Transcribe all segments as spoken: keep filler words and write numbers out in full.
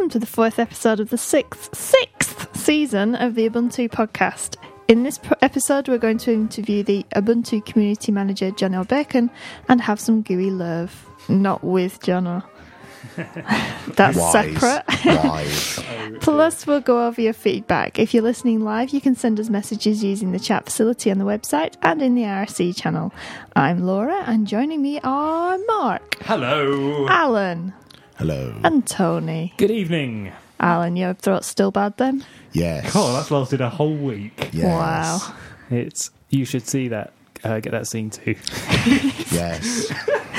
welcome to the fourth episode of the sixth, sixth season of the Ubuntu podcast. In this pro- episode, we're going to interview the Ubuntu community manager, Jono Bacon, and have some G U I love. Not with Jono. That's Wise. separate. Wise. Plus, we'll go over your feedback. If you're listening live, you can send us messages using the chat facility on the website and in the R S C channel. I'm Laura, and joining me are Mark, Hello. Alan, Hello. and Tony. Good evening. Alan, your throat's still bad then? Yes. God, that's lasted a whole week. Yes. Wow. It's you should see that. Uh, get that scene too. Yes.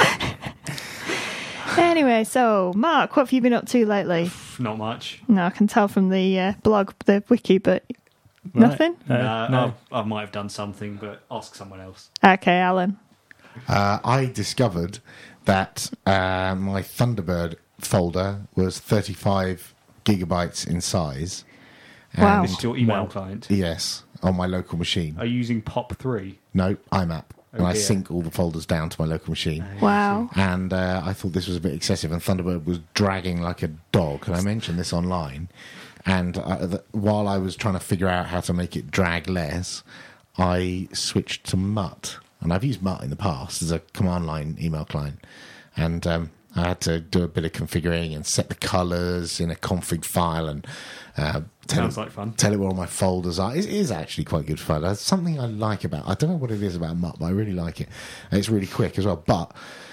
Anyway, so, Mark, what have you been up to lately? Not much. No, I can tell from the uh, blog, the wiki, but nothing? Right. Uh, Uh, no. I, I might have done something, but ask someone else. Okay, Alan. Uh, I discovered that uh, my Thunderbird folder was thirty-five gigabytes in size. Wow. And Into your email Wow. client. yes, on my local machine. Are you using Pop three? No, I map. And I dear. sync all the folders down to my local machine. Wow. And uh, I thought this was a bit excessive, and Thunderbird was dragging like a dog. And I mentioned this online. And uh, th- while I was trying to figure out how to make it drag less, I switched to Mutt. And I've used Mutt in the past as a command line email client. And um, I had to do a bit of configuring and set the colors in a config file and uh, tell, Sounds it, like fun. tell it where all my folders are. It is actually quite good fun. That's something I like about I don't know what it is about Mutt, but I really like it. And it's really quick as well. But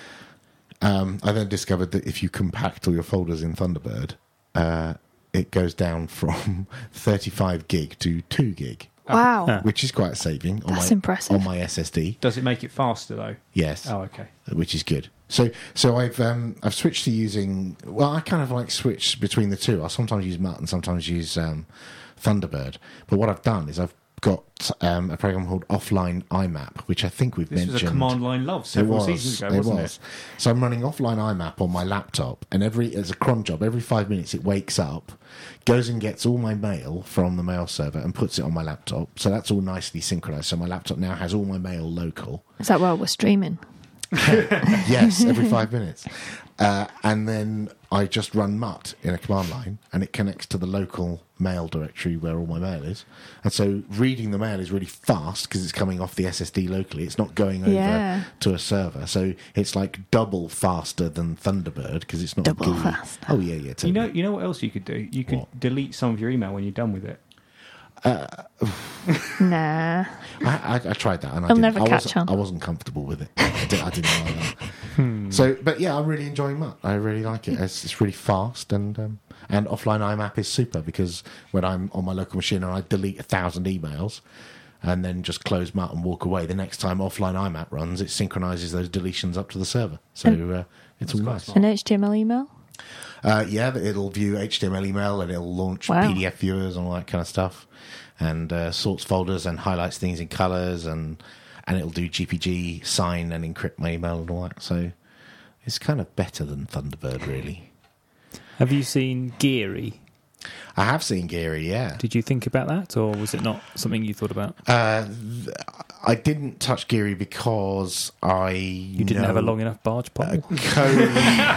um, I then discovered that if you compact all your folders in Thunderbird, uh, it goes down from thirty-five gig to two gig. Wow. Ah. Which is quite a saving on That's my impressive. on my S S D. Does it make it faster though? Yes, Oh, okay. which is good. So, so I've um, I've switched to using. Well, I kind of like switch between the two. I sometimes use Mutt and sometimes use um, Thunderbird. But what I've done is I've got um, a program called Offline I MAP, which I think we've This mentioned. was a command line love It several was. seasons ago, it wasn't was. it? So I'm running offline I MAP on my laptop, and every as a cron job, every five minutes it wakes up, goes and gets all my mail from the mail server and puts it on my laptop. So that's all nicely synchronized. So my laptop now has all my mail local. Is that while we're streaming? Yes, every five minutes. Uh, and then I just run Mutt in a command line, and it connects to the local mail directory where all my mail is. And so reading the mail is really fast because it's coming off the S S D locally. It's not going over Yeah. to a server. So it's like double faster than Thunderbird because it's not Double G U I. faster. Oh, yeah, yeah. Totally. You know, you know what else you could do? You could What? delete some of your email when you're done with it. Nah. I, I, I tried that, and I He'll didn't. never I catch wasn't, on. I wasn't comfortable with it. I, did, I didn't like that. So, but yeah, I'm really enjoying Mutt. I really like it. It's, it's really fast, and um, and offline I MAP is super because when I'm on my local machine and I delete a thousand emails, and then just close Mutt and walk away, the next time offline I MAP runs, it synchronizes those deletions up to the server. So uh, it's all quite nice. smart. An H T M L email? Uh, yeah, it'll view H T M L email and it'll launch Wow. P D F viewers and all that kind of stuff, and uh, sorts folders and highlights things in colors, and and it'll do G P G, sign and encrypt my email and all that. So it's kind of better than Thunderbird, really. Have you seen Geary? I have seen Geary, yeah. Did you think about that, or was it not something you thought about? Uh, th- I didn't touch Geary because I You didn't have a long enough barge pole. Co-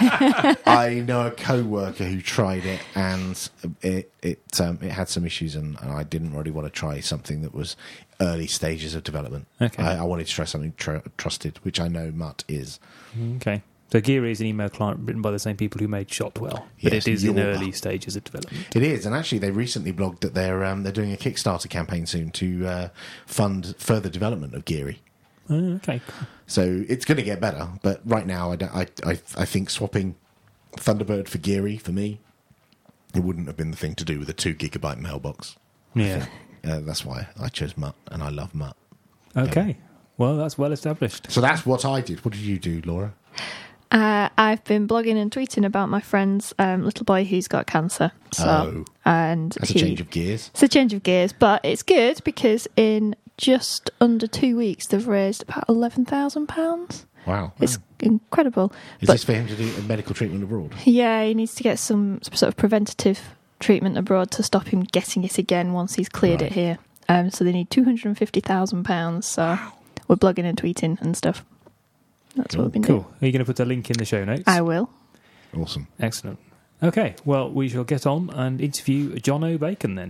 I know a co-worker who tried it, and it it um, it had some issues, and, and I didn't really want to try something that was early stages of development. Okay. I, I wanted to try something tr- trusted, which I know Mutt is. Okay. So Geary is an email client written by the same people who made Shotwell, but Yes, it is in Yorba. early stages of development. It is, and actually, they recently blogged that they're um, they're doing a Kickstarter campaign soon to uh, fund further development of Geary. Oh, okay. So it's going to get better, but right now, I, don't, I, I, I think swapping Thunderbird for Geary, for me, it wouldn't have been the thing to do with a two gigabyte mailbox. Yeah. Uh, that's why I chose Mutt, and I love Mutt. Okay. Well, that's well established. So that's what I did. What did you do, Laura? Uh, I've been blogging and tweeting about my friend's um, little boy who's got cancer. So, Oh. and That's he, a change of gears. It's a change of gears, but it's good because in just under two weeks they've raised about eleven thousand pounds. Wow. It's incredible. Is but this for him to do a medical treatment abroad? yeah, he needs to get some sort of preventative treatment abroad to stop him getting it again once he's cleared Right. it here. Um, so they need two hundred and fifty thousand pounds. So we're blogging and tweeting and stuff. That's what we've been Cool. doing. Are you going to put a link in the show notes? I will. Awesome. Excellent. Okay, well, we shall get on and interview John O'Bacon then.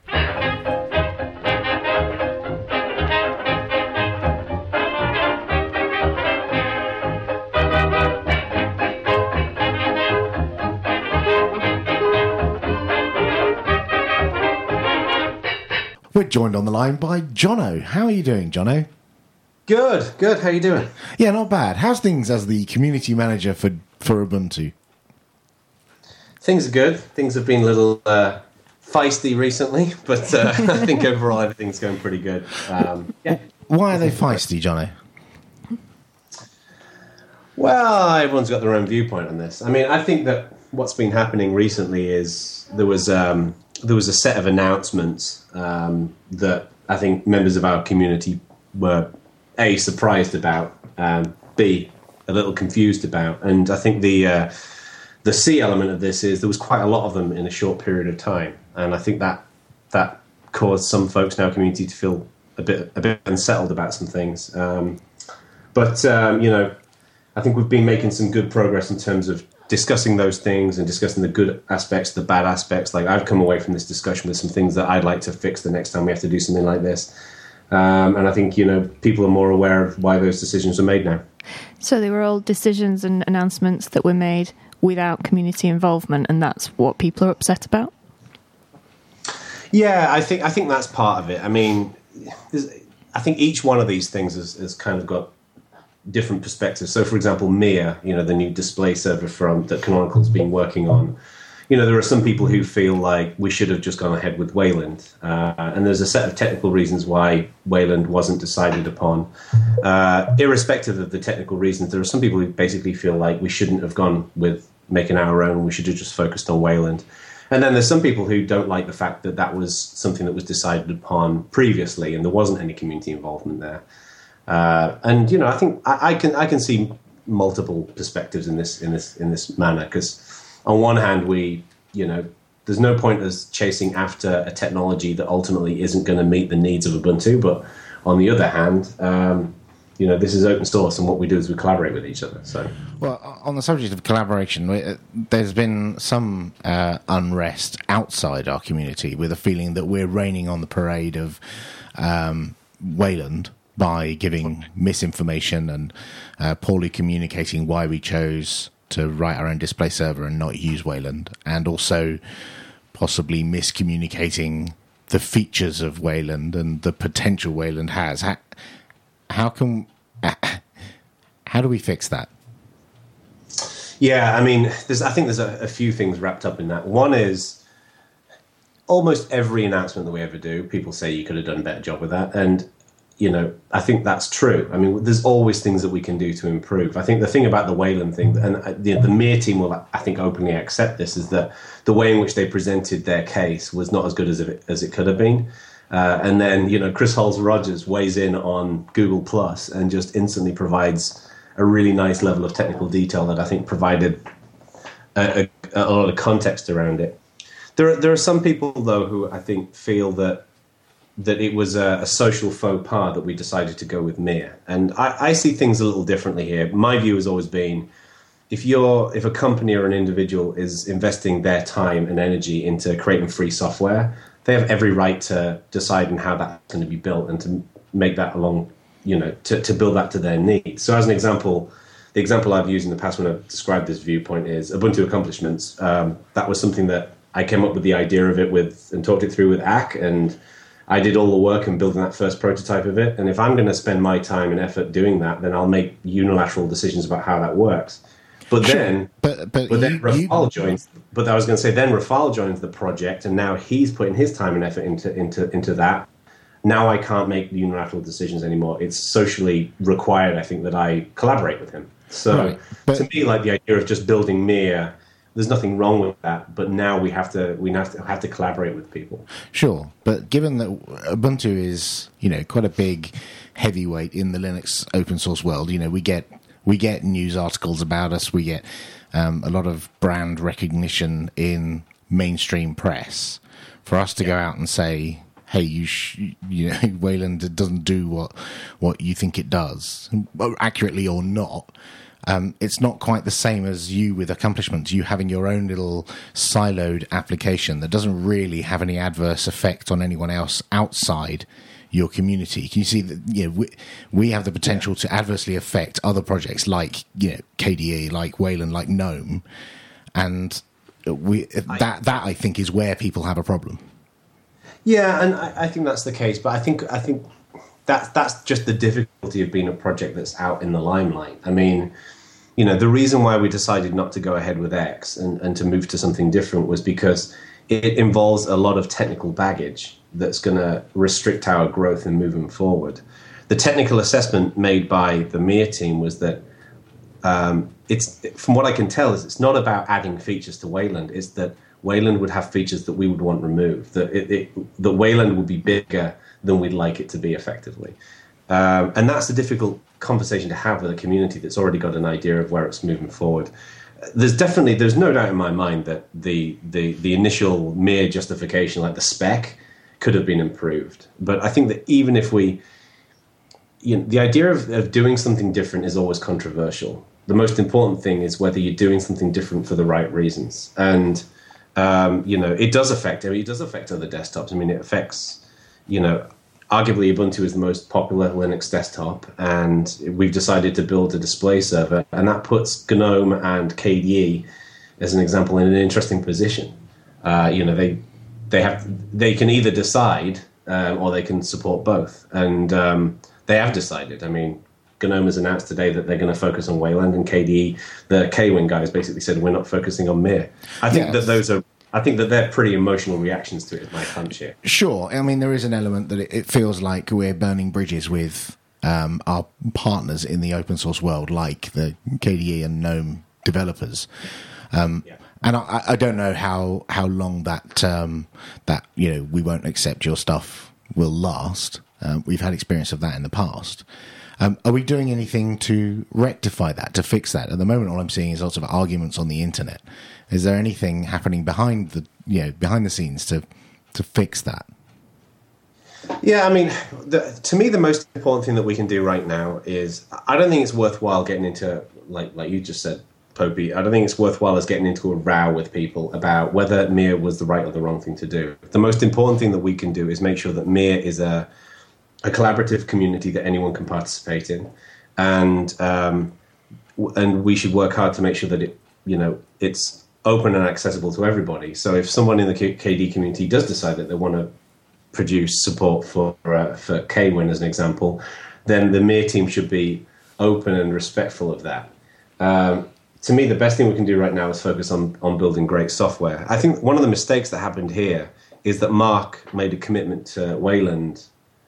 We're joined on the line by Jono. How are you doing, Jono? Good, good. How you doing? Yeah, not bad. How's things as the community manager for, for Ubuntu? Things are good. Things have been a little uh, feisty recently, but uh, I think overall everything's going pretty good. Um, yeah. Why are they feisty, Jono? Well, everyone's got their own viewpoint on this. I mean, I think that what's been happening recently is there was um, there was a set of announcements um, that I think members of our community were A, surprised about, um, B, a little confused about, and I think the uh, the C element of this is there was quite a lot of them in a short period of time, and I think that that caused some folks in our community to feel a bit a bit unsettled about some things. Um, but um, you know, I think we've been making some good progress in terms of discussing those things and discussing the good aspects, the bad aspects. Like I've come away from this discussion with some things that I'd like to fix the next time we have to do something like this. Um, and I think, you know, people are more aware of why those decisions are made now. So they were all decisions and announcements that were made without community involvement, and that's what people are upset about? Yeah, I think I think that's part of it. I mean, I think each one of these things has, has kind of got different perspectives. So, for example, Mia, you know, the new display server from that Canonical's been working on, you know, there are some people who feel like we should have just gone ahead with Wayland. Uh, and there's a set of technical reasons why Wayland wasn't decided upon. Uh, irrespective of the technical reasons, there are some people who basically feel like we shouldn't have gone with making our own. We should have just focused on Wayland. And then there's some people who don't like the fact that that was something that was decided upon previously and there wasn't any community involvement there. Uh, and, you know, I think I, I can I can see multiple perspectives in this in this in this manner, because on one hand, we, you know, there's no point us chasing after a technology that ultimately isn't going to meet the needs of Ubuntu. But on the other hand, um, you know, this is open source, and what we do is we collaborate with each other. So, well, on the subject of collaboration, there's been some uh, unrest outside our community with a feeling that we're raining on the parade of um, Wayland by giving misinformation and uh, poorly communicating why we chose to write our own display server and not use Wayland, and also possibly miscommunicating the features of Wayland and the potential Wayland has. How, how can how do we fix that? Yeah, I mean, there's, I think there's a, a few things wrapped up in that. One is almost every announcement that we ever do, people say you could have done a better job with that, and you know, I think that's true. I mean, there's always things that we can do to improve. I think the thing about the Wayland thing, and the, the Mir team will, I think, openly accept this, is that the way in which they presented their case was not as good as it, as it could have been. Uh, and then, you know, Chris Hulse-Rogers weighs in on Google Plus and just instantly provides a really nice level of technical detail that I think provided a, a, a lot of context around it. There are, there are some people, though, who I think feel that that it was a, a social faux pas that we decided to go with Mir. And I, I see things a little differently here. My view has always been, if you're if a company or an individual is investing their time and energy into creating free software, they have every right to decide on how that's going to be built and to make that along, you know, to, to build that to their needs. So as an example, the example I've used in the past when I've described this viewpoint is Ubuntu Accomplishments. Um, that was something that I came up with the idea of it with and talked it through with A C, and I did all the work in building that first prototype of it. And if I'm going to spend my time and effort doing that, then I'll make unilateral decisions about how that works. But sure. then, but, but, but then you, Rafal you... joins. But I was going to say, then Rafal joins the project, and now he's putting his time and effort into into into that. Now I can't make unilateral decisions anymore. It's socially required, I think, that I collaborate with him. So right. but... to me, like the idea of just building Mir, there's nothing wrong with that, but now we have to we have to have to collaborate with people. Sure, but given that Ubuntu is, you know, quite a big heavyweight in the Linux open source world, you know, we get we get news articles about us, we get um, a lot of brand recognition in mainstream press. For us to yeah. go out and say, hey, you sh- you know, Wayland doesn't do what what you think it does, accurately or not. Um, it's not quite the same as you with accomplishments. You having your own little siloed application that doesn't really have any adverse effect on anyone else outside your community. Can you see that? You know, we, we have the potential to adversely affect other projects like, you know, K D E, like Wayland, like GNOME, and we that that I think is where people have a problem. Yeah, and I, I think that's the case. But I think I think that's that's just the difficulty of being a project that's out in the limelight. I mean, you know, the reason why we decided not to go ahead with X and, and to move to something different was because it involves a lot of technical baggage that's going to restrict our growth and moving forward. The technical assessment made by the Mir team was that um, it's, from what I can tell, is it's not about adding features to Wayland. It's that Wayland would have features that we would want removed. That it, it, that Wayland would be bigger than we'd like it to be, effectively. Um, and that's a difficult conversation to have with a community that's already got an idea of where it's moving forward. There's definitely, there's no doubt in my mind that the the the initial Mir justification, like the spec, could have been improved. But I think that even if we, you know, the idea of, of doing something different is always controversial. The most important thing is whether you're doing something different for the right reasons. And, um, you know, it does affect, I mean, it does affect other desktops. I mean, it affects, you know, arguably Ubuntu is the most popular Linux desktop, and we've decided to build a display server, and that puts GNOME and K D E, as an example, in an interesting position. Uh, you know, they they have they can either decide um, or they can support both, and um, they have decided. I mean, GNOME has announced today that they're going to focus on Wayland, and K D E, the K-Wing guys, basically said we're not focusing on Mir. I think yes. that those are. I think that they're pretty emotional reactions to it, is my hunch here. Sure. I mean, there is an element that it, it feels like we're burning bridges with um, our partners in the open source world, like the K D E and GNOME developers. Um, yeah. And I, I don't know how, how long that, um, that, you know, we won't accept your stuff will last. Um, we've had experience of that in the past. Um, are we doing anything to rectify that, to fix that? At the moment, all I'm seeing is lots of arguments on the internet. Is there anything happening behind the, you know, behind the scenes to to fix that? Yeah, I mean, the, to me, the most important thing that we can do right now is, I don't think it's worthwhile getting into, like like you just said, Popey, I don't think it's worthwhile as getting into a row with people about whether Mir was the right or the wrong thing to do. The most important thing that we can do is make sure that Mir is a a collaborative community that anyone can participate in, and um, and we should work hard to make sure that it, you know, it's open and accessible to everybody. So if someone in the K D community does decide that they want to produce support for uh, for Kwin as an example, then the Mir team should be open and respectful of that. Um, to me, the best thing we can do right now is focus on on building great software. I think one of the mistakes that happened here is that Mark made a commitment to Wayland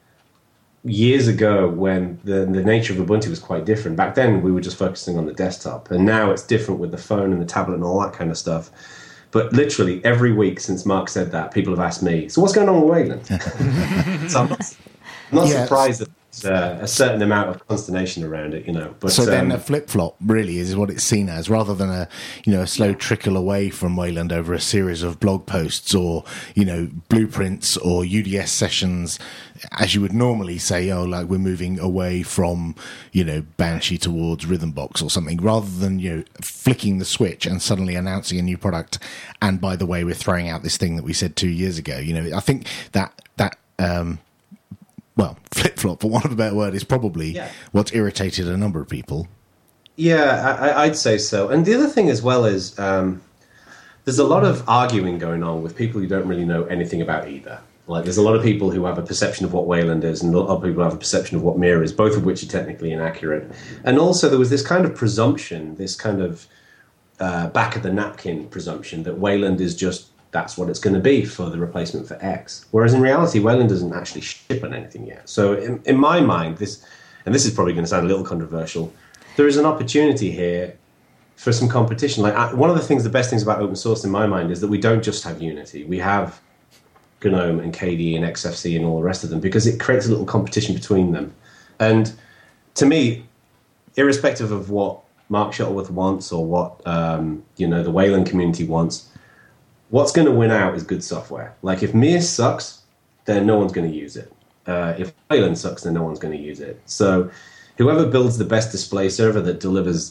years ago when the, the nature of Ubuntu was quite different. Back then, we were just focusing on the desktop, and now it's different with the phone and the tablet and all that kind of stuff. But literally every week since Mark said that, people have asked me, so what's going on with Wayland? So I'm not, I'm not yes. surprised that there's uh, a certain amount of consternation around it, you know. But, so then um, a flip-flop really is what it's seen as, rather than a, you know, a slow trickle away from Wayland over a series of blog posts or, you know, blueprints or U D S sessions, as you would normally say, oh, like we're moving away from, you know, Banshee towards Rhythmbox or something, rather than, you know, flicking the switch and suddenly announcing a new product. And by the way, we're throwing out this thing that we said two years ago. You know, I think that, that, um, well, flip-flop, for want of a better word, is probably yeah. what's irritated a number of people. Yeah, I, I'd say so. And the other thing as well is um, there's a lot of arguing going on with people who don't really know anything about either. Like, there's a lot of people who have a perception of what Wayland is, and a lot of people have a perception of what Mir is, both of which are technically inaccurate. And also, there was this kind of presumption, this kind of uh, back-of-the-napkin presumption that Wayland is just, that's what it's going to be for the replacement for X. Whereas in reality, Wayland doesn't actually ship on anything yet. So in, in my mind, this, and this is probably going to sound a little controversial, there is an opportunity here for some competition. Like I, one of the things, the best things about open source in my mind is that we don't just have Unity. We have GNOME and K D E and X F C and all the rest of them, because it creates a little competition between them. And to me, irrespective of what Mark Shuttleworth wants or what um, you know the Wayland community wants, what's going to win out is good software. Like if Mir sucks, then no one's going to use it. Uh, if Wayland sucks, then no one's going to use it. So whoever builds the best display server that delivers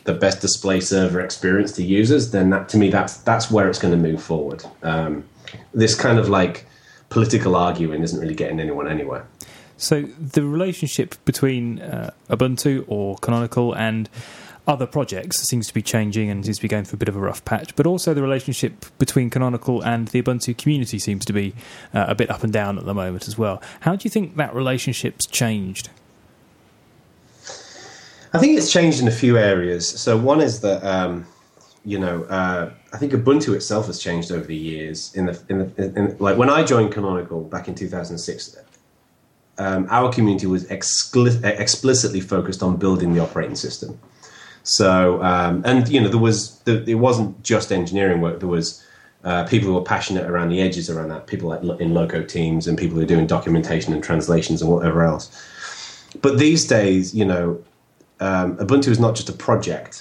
the best display server experience to users, then that to me that's that's where it's going to move forward. Um, this kind of like political arguing isn't really getting anyone anywhere. So the relationship between uh, Ubuntu or Canonical and other projects seems to be changing and seems to be going through a bit of a rough patch, but also the relationship between Canonical and the Ubuntu community seems to be uh, a bit up and down at the moment as well. How do you think that relationship's changed? I think it's changed in a few areas. So one is that, um, you know, uh, I think Ubuntu itself has changed over the years. In the, in the in, like when I joined Canonical back in two thousand six, um, our community was excli- explicitly focused on building the operating system. So, um, and, you know, there was, there, it wasn't just engineering work. There was uh, people who were passionate around the edges around that, people like in loco teams and people who are doing documentation and translations and whatever else. But these days, you know, um, Ubuntu is not just a project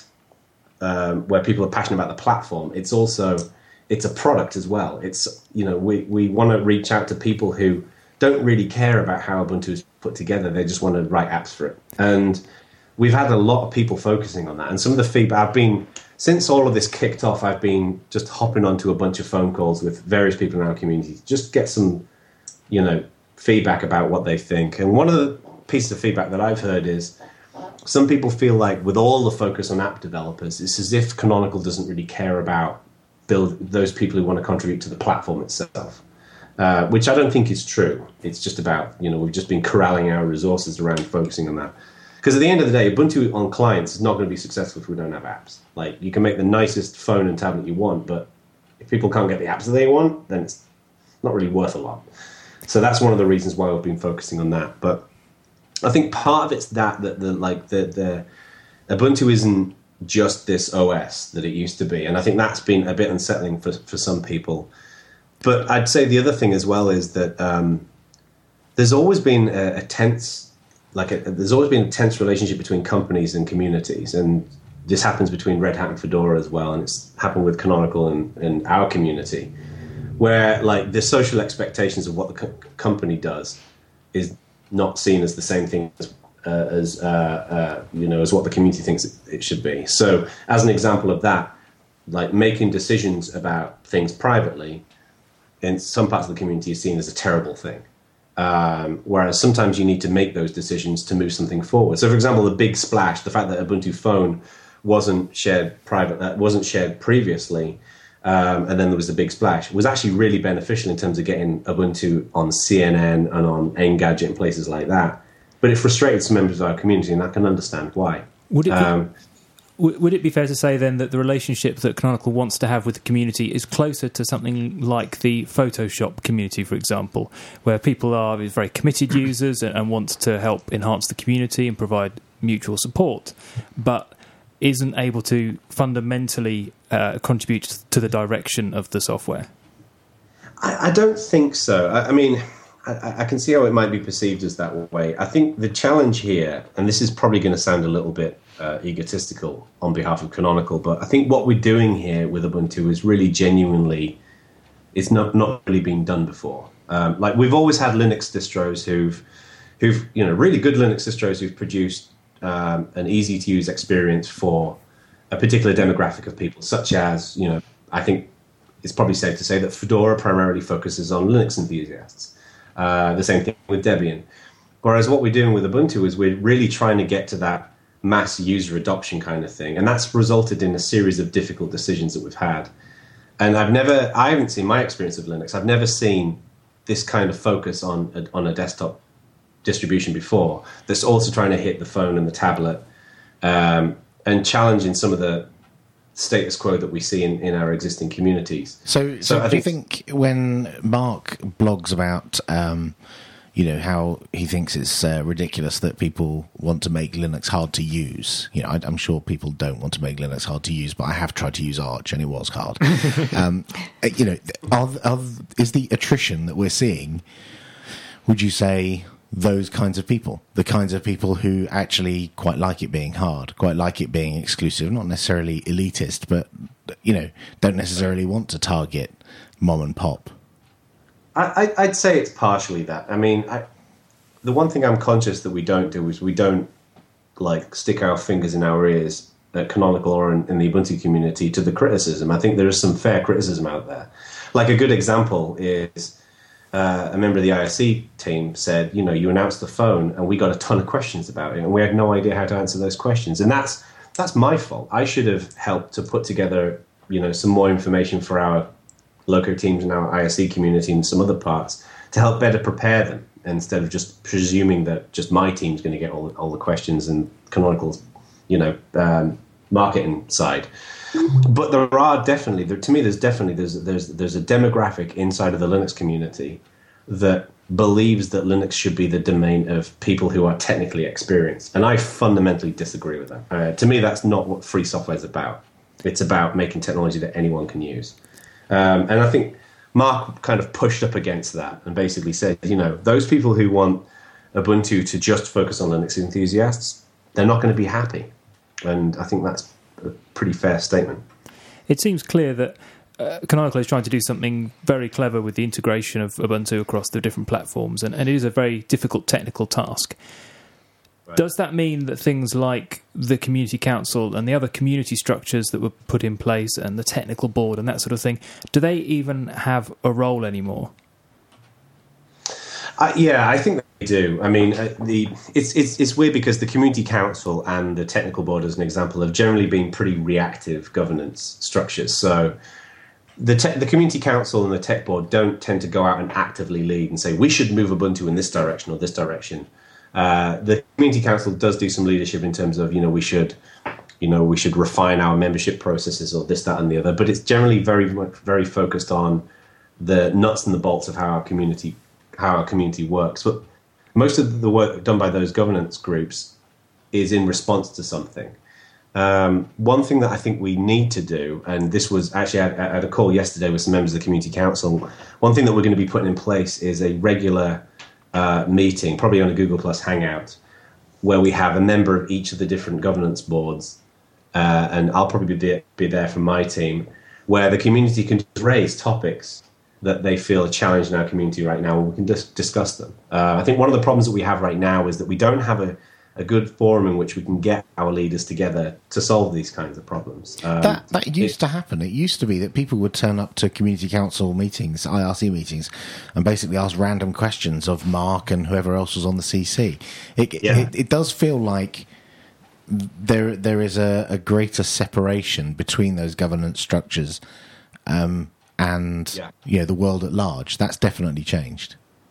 um, where people are passionate about the platform. It's also, it's a product as well. It's, you know, we, we want to reach out to people who don't really care about how Ubuntu is put together. They just want to write apps for it. And we've had a lot of people focusing on that. And some of the feedback I've been, since all of this kicked off, I've been just hopping onto a bunch of phone calls with various people in our community, just get some, you know, feedback about what they think. And one of the pieces of feedback that I've heard is some people feel like with all the focus on app developers, it's as if Canonical doesn't really care about build those people who want to contribute to the platform itself, uh, which I don't think is true. It's just about, you know, we've just been corralling our resources around focusing on that. Because at the end of the day, Ubuntu on clients is not going to be successful if we don't have apps. Like, you can make the nicest phone and tablet you want, but if people can't get the apps that they want, then it's not really worth a lot. So that's one of the reasons why we've been focusing on that. But I think part of it's that that the like the the Ubuntu isn't just this O S that it used to be, and I think that's been a bit unsettling for for some people. But I'd say the other thing as well is that um, there's always been a, a tense. Like a, there's always been a tense relationship between companies and communities, and this happens between Red Hat and Fedora as well, and it's happened with Canonical and, and our community, where like the social expectations of what the co- company does is not seen as the same thing as, uh, as uh, uh, you know, as what the community thinks it, it should be. So, as an example of that, like making decisions about things privately in some parts of the community is seen as a terrible thing. Um, whereas sometimes you need to make those decisions to move something forward. So, for example, the big splash, the fact that Ubuntu Phone wasn't shared private, uh, wasn't shared previously, um, and then there was the big splash, was actually really beneficial in terms of getting Ubuntu on C N N and on Engadget and places like that. But it frustrated some members of our community, and I can understand why. Would it be, um, would it be fair to say then that the relationship that Canonical wants to have with the community is closer to something like the Photoshop community, for example, where people are very committed users and, and want to help enhance the community and provide mutual support, but isn't able to fundamentally uh, contribute to the direction of the software? I, I don't think so. I, I mean, I, I can see how it might be perceived as that way. I think the challenge here, and this is probably going to sound a little bit Uh, egotistical on behalf of Canonical, but I think what we're doing here with Ubuntu is really genuinely, it's not not really been done before. Um, like we've always had Linux distros who've, who've you know, really good Linux distros who've produced um, an easy to use experience for a particular demographic of people, such as, you know, I think it's probably safe to say that Fedora primarily focuses on Linux enthusiasts. Uh, the same thing with Debian. Whereas what we're doing with Ubuntu is we're really trying to get to that mass user adoption kind of thing, and that's resulted in a series of difficult decisions that we've had. And I've never, I haven't seen my experience of Linux. I've never seen this kind of focus on a, on a desktop distribution before. That's also trying to hit the phone and the tablet, um, and challenging some of the status quo that we see in, in our existing communities. So, so, so I do you think, think when Mark blogs about um, you know, how he thinks it's uh, ridiculous that people want to make Linux hard to use. You know, I, I'm sure people don't want to make Linux hard to use, but I have tried to use Arch and it was hard. um, you know, are, are, is the attrition that we're seeing, would you say, those kinds of people, the kinds of people who actually quite like it being hard, quite like it being exclusive, not necessarily elitist, but, you know, don't necessarily want to target mom and pop? I, I'd say it's partially that. I mean, I, the one thing I'm conscious that we don't do is we don't like stick our fingers in our ears at Canonical or in, in the Ubuntu community to the criticism. I think there is some fair criticism out there. Like a good example is uh, a member of the I S C team said, you know, you announced the phone and we got a ton of questions about it and we had no idea how to answer those questions. And that's that's my fault. I should have helped to put together, you know, some more information for our local teams and our I S C community and some other parts to help better prepare them, instead of just presuming that just my team's going to get all, all the questions and Canonical's, you know, um, marketing side. But there are definitely, there, to me, there's definitely, there's, there's, there's a demographic inside of the Linux community that believes that Linux should be the domain of people who are technically experienced. And I fundamentally disagree with that. Uh, to me, that's not what free software is about. It's about making technology that anyone can use. Um, and I think Mark kind of pushed up against that and basically said, you know, those people who want Ubuntu to just focus on Linux enthusiasts, they're not going to be happy. And I think that's a pretty fair statement. It seems clear that uh, Canonical is trying to do something very clever with the integration of Ubuntu across the different platforms, and, and it is a very difficult technical task. Right. Does that mean that things like the Community Council and the other community structures that were put in place and the technical board and that sort of thing, do they even have a role anymore? Uh, yeah, I think they do. I mean, uh, the it's it's it's weird because the Community Council and the Technical Board, as an example, have generally been pretty reactive governance structures. So the te- the Community Council and the Tech Board don't tend to go out and actively lead and say, we should move Ubuntu in this direction or this direction. Uh, the Community Council does do some leadership in terms of, you know, we should, you know, we should refine our membership processes or this, that, and the other. But it's generally very much very focused on the nuts and the bolts of how our community how our community works. But most of the work done by those governance groups is in response to something. Um, one thing that I think we need to do, and this was actually at, at a call yesterday with some members of the Community Council, one thing that we're going to be putting in place is a regular uh, meeting, probably on a Google Plus Hangout, where we have a member of each of the different governance boards, uh, and I'll probably be, be there from my team, where the community can raise topics that they feel a challenge in our community right now, and we can dis- discuss them. Uh, I think one of the problems that we have right now is that we don't have a, a good forum in which we can get our leaders together to solve these kinds of problems. Um, that that used it, to happen. It used to be that people would turn up to community council meetings, I R C meetings, and basically ask random questions of Mark and whoever else was on the C C. It, yeah. it, it does feel like there there is a, a greater separation between those governance structures um, and yeah. you know, the world at large. That's definitely changed.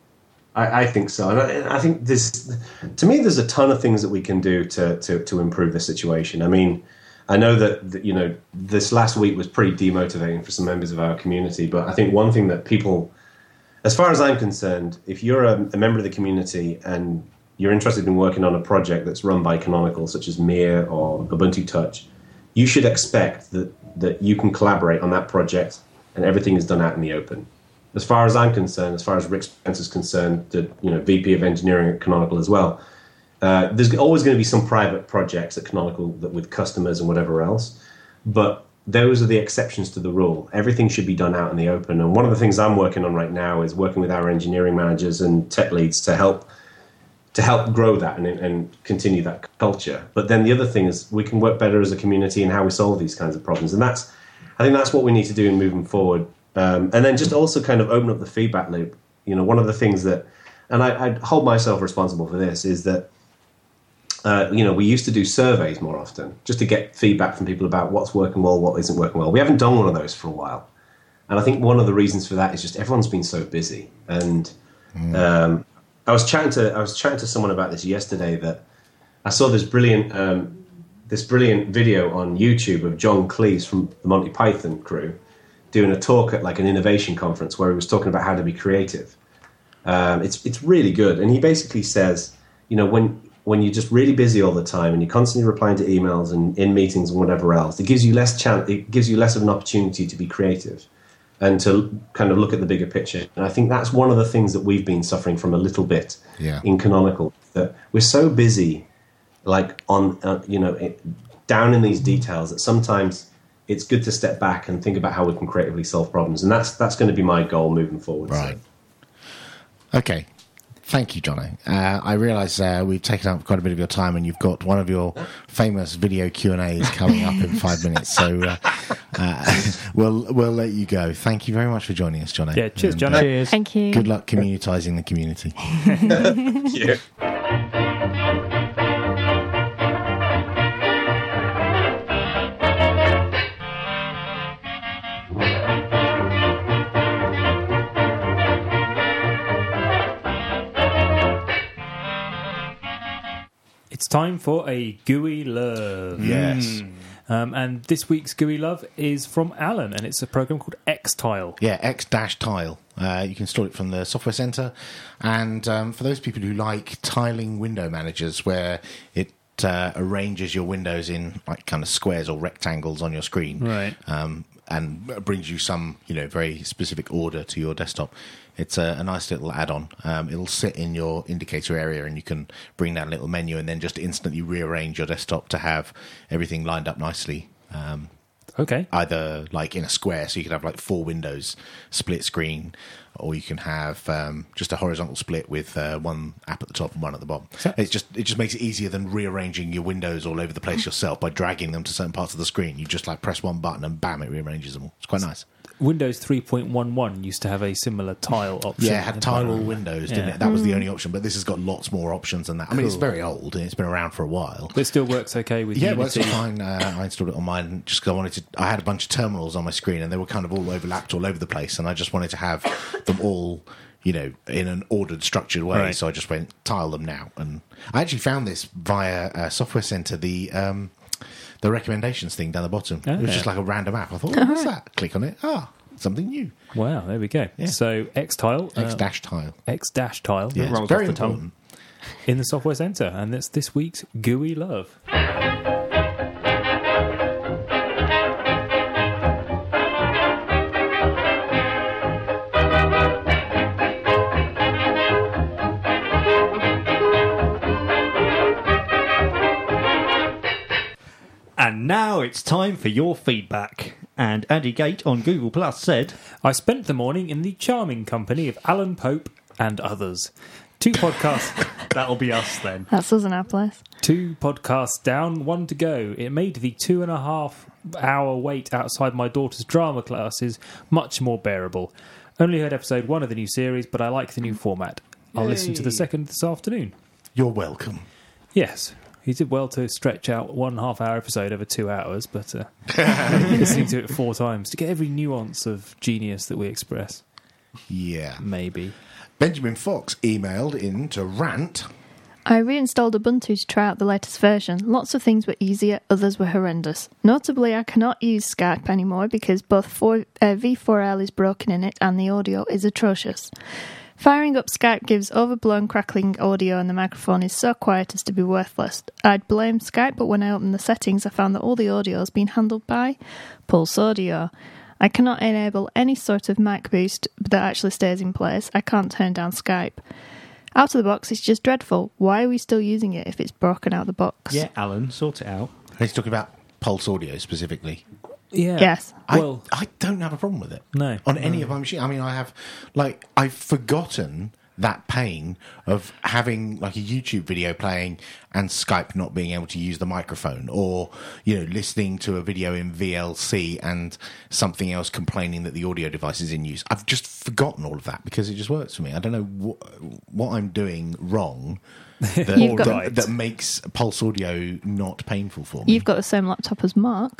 I, I think so, and I, I think there's, to me, there's a ton of things that we can do to to, to improve the situation. I mean, I know that, that you know this last week was pretty demotivating for some members of our community, but I think one thing that people, as far as I'm concerned, if you're a, a member of the community and you're interested in working on a project that's run by Canonical, such as Mir or Ubuntu Touch, you should expect that that you can collaborate on that project and everything is done out in the open. As far as I'm concerned, as far as Rick Spence is concerned, the you know V P of Engineering at Canonical as well, uh, there's always going to be some private projects at Canonical that with customers and whatever else, but those are the exceptions to the rule. Everything should be done out in the open. And one of the things I'm working on right now is working with our engineering managers and tech leads to help to help grow that and, and continue that culture. But then the other thing is we can work better as a community in how we solve these kinds of problems, and that's I think that's what we need to do in moving forward. Um, and then just also kind of open up the feedback loop. You know, one of the things that, and I, I hold myself responsible for this, is that, uh, you know, we used to do surveys more often just to get feedback from people about what's working well, what isn't working well. We haven't done one of those for a while. And I think one of the reasons for that is just everyone's been so busy. And mm. um, I was chatting to I was chatting to someone about this yesterday, that I saw this brilliant um, this brilliant video on YouTube of John Cleese from the Monty Python crew doing a talk at like an innovation conference where he was talking about how to be creative. Um, it's it's really good, and he basically says, you know, when when you're just really busy all the time and you're constantly replying to emails and in meetings and whatever else, it gives you less chance. It gives you less of an opportunity to be creative and to kind of look at the bigger picture. And I think that's one of the things that we've been suffering from a little bit yeah. in Canonical, that we're so busy, like on uh, you know it, down in these details, that sometimes it's good to step back and think about how we can creatively solve problems. And that's that's going to be my goal moving forward. Right. So. Okay. Thank you, Jono. Uh, I realise uh, we've taken up quite a bit of your time, and you've got one of your famous video Q and A's coming up in five minutes. So uh, uh, we'll we'll let you go. Thank you very much for joining us, Jono. Yeah, cheers, And, Jono. uh, Cheers. Thank you. Good luck communitising the community. Yeah. It's time for a gooey love. Yes. Um, and this week's gooey love is from Alan, and it's a program called Xtile. Yeah, X-Tile. Uh, you can install it from the Software Centre. And um, for those people who like tiling window managers, where it uh, arranges your windows in like kind of squares or rectangles on your screen, Right. um, and brings you some, you know, very specific order to your desktop. It's a, a nice little add-on. Um, it'll sit in your indicator area, and you can bring down a little menu and then just instantly rearrange your desktop to have everything lined up nicely. Um, Okay. either like in a square, so you can have like four windows split screen, or you can have um, just a horizontal split with uh, one app at the top and one at the bottom. So- It's just it just makes it easier than rearranging your windows all over the place yourself by dragging them to certain parts of the screen. You just like press one button and bam, it rearranges them all. It's quite nice. Windows three point eleven used to have a similar tile option. Yeah, it had tile all windows, didn't Yeah. it? That was the only option, but this has got lots more options than that. I mean, it's Cool. very old and it's been around for a while. But it still works okay with Yeah, it Unity. works fine. Uh, I installed it on mine just because I wanted to. I had a bunch of terminals on my screen, and they were kind of all overlapped all over the place, and I just wanted to have them all, you know, in an ordered, structured way. Right. So I just went tile them now, and I actually found this via uh, Software Centre. The um, the recommendations thing down the bottom. Oh, it was yeah. just like a random app. I thought, oh, what's that? Click on it. Ah, something new. Wow, there we go. Yeah. So Xtile, X uh, dash tile. X dash tile Yeah, rolls it's very off the tongue. important. in the Software Centre, and that's this week's gooey love. And now it's time for your feedback. And Andy Gate on Google Plus said, I spent the morning in the charming company of Alan Pope and others. Two podcasts. that'll be us then. That's us in our place. Two podcasts down, one to go. It made the two and a half hour wait outside my daughter's drama classes much more bearable. Only heard episode one of the new series, but I like the new format. I'll listen to the second this afternoon. You're welcome. Yes, he did well to stretch out one half hour episode over two hours, but uh, listening to it four times to get every nuance of genius that we express. Yeah. Maybe. Benjamin Fox emailed in to rant. I reinstalled Ubuntu to try out the latest version. Lots of things were easier, others were horrendous. Notably, I cannot use Skype anymore because both four, uh, V four L is broken in it and the audio is atrocious. Firing up Skype gives overblown crackling audio and the microphone is so quiet as to be worthless. I'd blame Skype, but when I opened the settings I found that all the audio has been handled by Pulse Audio. I cannot enable any sort of mic boost that actually stays in place. I can't turn down Skype. Out of the box, it's just dreadful. Why are we still using it if it's broken out of the box? Yeah, Alan, sort it out. He's talking about Pulse Audio specifically. Yeah. Yes. Well, I, I don't have a problem with it. No. On any of my machines. I mean, I have, like, I've forgotten that pain of having, like, a YouTube video playing and Skype not being able to use the microphone, or, you know, listening to a video in V L C and something else complaining that the audio device is in use. I've just forgotten all of that because it just works for me. I don't know wh- what I'm doing wrong that, You've got- that, that makes Pulse Audio not painful for me. You've got the same laptop as Mark.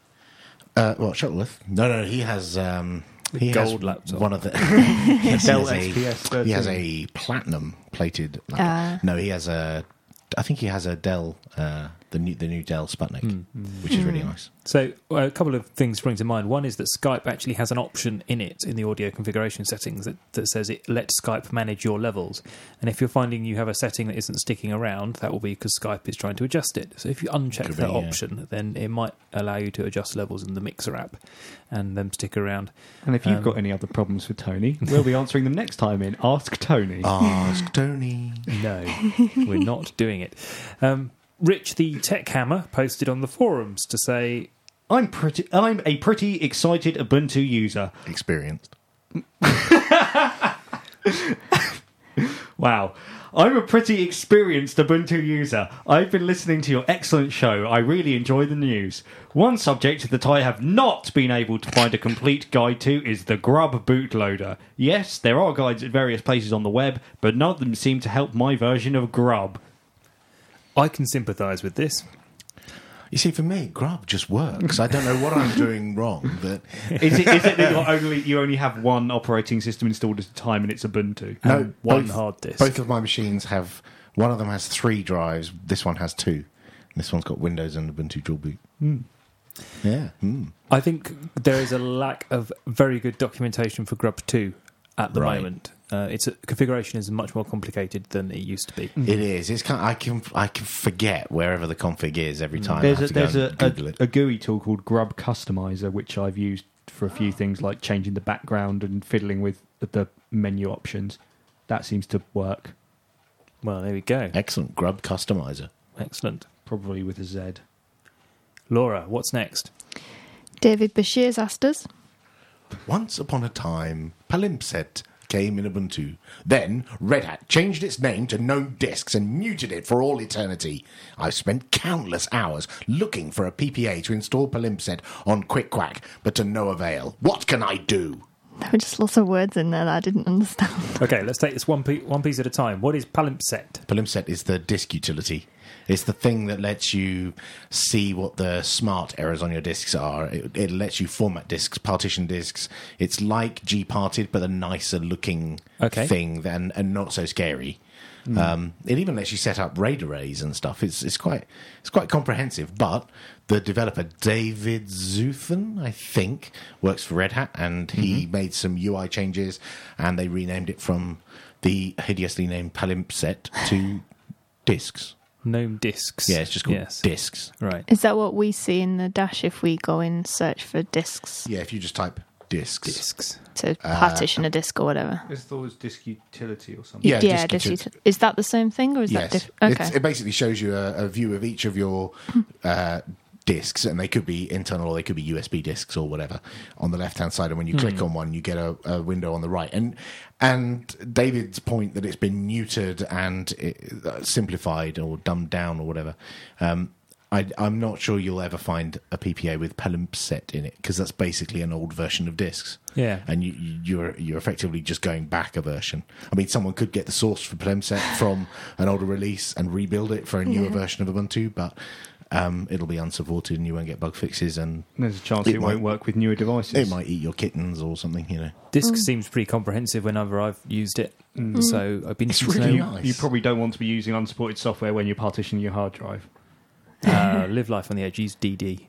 Uh, well, Shuttleworth. No, no, he has. Um, he gold has laptop. One of the. Yes, he, Dell has X P S a, thirteen. he has a platinum plated laptop. Ah. No, he has a. I think he has a Dell, uh, the new the new Dell Sputnik, which is really nice. So uh, a couple of things spring to mind. One is that Skype actually has an option in it, in the audio configuration settings, that, that says it lets Skype manage your levels. And if you're finding you have a setting that isn't sticking around, that will be because Skype is trying to adjust it. So if you uncheck Could that be, yeah. option, then it might allow you to adjust levels in the Mixer app and them stick around. And if you've Um, got any other problems with Tony, we'll be answering them next time in Ask Tony. Ask Tony. No, we're not doing it. Um, Rich the Tech Hammer posted on the forums to say, I'm pretty. I'm a pretty excited Ubuntu user. Experienced. Wow. I'm a pretty experienced Ubuntu user. I've been listening to your excellent show. I really enjoy the news. One subject that I have not been able to find a complete guide to is the Grub bootloader. Yes, there are guides at various places on the web, but none of them seem to help my version of Grub. I can sympathise with this. You see, for me, Grub just works. I don't know what I'm doing wrong, but Is it, is it that you're only, you only have one operating system installed at a time and it's Ubuntu? no, And one both, hard disk. Both of my machines have. One of them has three drives. This one has two. This one's got Windows and Ubuntu dual boot. Mm. Yeah. Mm. I think there is a lack of very good documentation for Grub two at the Right. moment. Uh, its configuration is much more complicated than it used to be. It is. It's kind of, I can I can forget wherever the config is every time. There's I have a, to go there's a, and Google a, it. a G U I tool called Grub Customizer, which I've used for a few things like changing the background and fiddling with the menu options. That seems to work, Well, there we go. Excellent. Grub Customizer. Excellent. probably with a Z. Laura, what's next? David Bashir's asked us. Once upon a time, Palimpsest came in Ubuntu. Then Red Hat changed its name to GNOME Disks and muted it for all eternity. I've spent countless hours looking for a P P A to install Palimpsest on QuickQuack, but to no avail. What can I do? There were just lots of words in there that I didn't understand. Okay, let's take this one, pe- one piece at a time. What is Palimpsest? Palimpsest is the disk utility. It's the thing that lets you see what the smart errors on your disks are. It, it lets you format disks, partition disks. It's like Gparted, but a nicer looking Okay. thing than, and not so scary. Mm. Um, it even lets you set up RAID arrays and stuff. It's it's quite it's quite comprehensive. But the developer David Zuthan, I think, works for Red Hat, and he mm-hmm. made some U I changes, and they renamed it from the hideously named Palimpsest to disks. GNOME Disks. Yeah, it's just called yes. disks. Right. Is that what we see in the dash if we go in search for disks Yeah, if you just type disks. Disks. to partition a disk or whatever? I thought it was disk utility or something. Yeah, yeah, disk disk util- util- is that the same thing or is yes. that different? Okay. It's, it basically shows you a, a view of each of your uh, disks, and they could be internal or they could be U S B disks or whatever on the left hand side. And when you mm. click on one, you get a, a window on the right. And and David's point that it's been neutered and it, uh, simplified or dumbed down or whatever. Um, I, I'm not sure you'll ever find a P P A with Palimpsest in it, because that's basically an old version of disks. Yeah. And you, you're you're effectively just going back a version. I mean, someone could get the source for Palimpsest from an older release and rebuild it for a newer Yeah. version of Ubuntu, but um, it'll be unsupported and you won't get bug fixes, and There's a chance It it, might- won't work with newer devices. it might eat your kittens or something, you know. Disk seems pretty comprehensive whenever I've used it. Mm. So I've been It's interested really to know. nice. You probably don't want to be using unsupported software when you're partitioning your hard drive. Uh, live life on the edge. Use D D.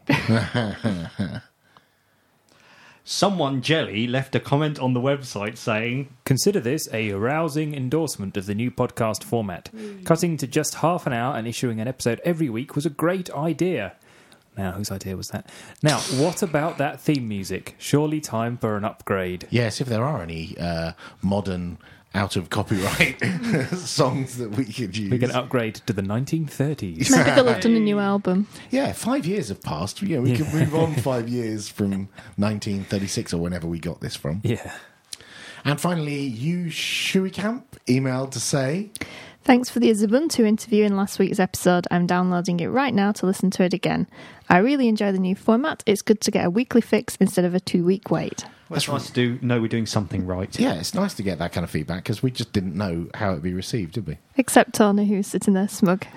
Someone jelly left a comment on the website saying, Consider this a rousing endorsement of the new podcast format. Cutting to just half an hour and issuing an episode every week was a great idea. Now, whose idea was that? Now, what about that theme music? Surely time for an upgrade. Yes, if there are any uh, modern, out of copyright songs that we could use. We can upgrade to the nineteen thirties. Maybe they'll have done a new album. Yeah, five years have passed. Yeah, we Yeah. can move on five years from nineteen thirty-six or whenever we got this from. Yeah. And finally, you Shui Camp emailed to say, Thanks for the Ubuntu interview in last week's episode. I'm downloading it right now to listen to it again. I really enjoy the new format. It's good to get a weekly fix instead of a two-week wait. well, it's nice to do, know we're doing something right. yeah, it's nice to get that kind of feedback because we just didn't know how it'd be received, did we? Except Tony, who's sitting there smug.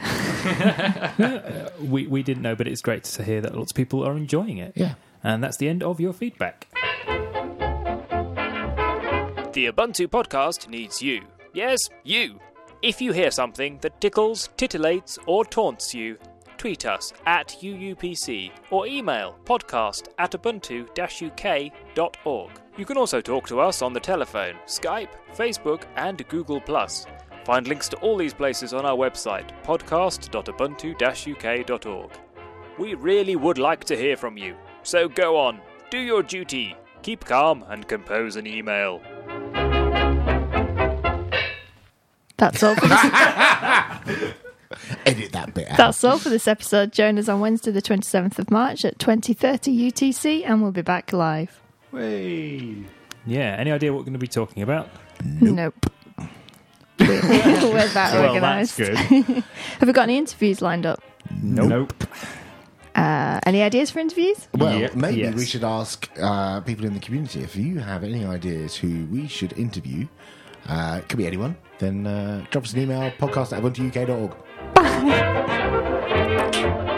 We, we didn't know, but it's great to hear that lots of people are enjoying it. Yeah. And that's the end of your feedback. The Ubuntu podcast needs you. Yes, you. If you hear something that tickles, titillates, or taunts you, tweet us at U U P C or email podcast at ubuntu u k dot org. You can also talk to us on the telephone, Skype, Facebook, and Google plus. Find links to all these places on our website, podcast dot ubuntu u k dot org. We really would like to hear from you, so go on, do your duty, keep calm, and compose an email. That's all for this, Edit that bit out. that's all for this episode. Join us on Wednesday the twenty-seventh of March at twenty thirty U T C and we'll be back live. Whey! Yeah. Any idea what we're going to be talking about? Nope. We're that Well, organised. that's good. Have we got any interviews lined up? Nope. Uh, any ideas for interviews? Well, Yeah, maybe yes. we should ask uh, people in the community if you have any ideas who we should interview. Uh, it could be anyone. Then uh, drop us an email, podcast at ubuntu u k dot org.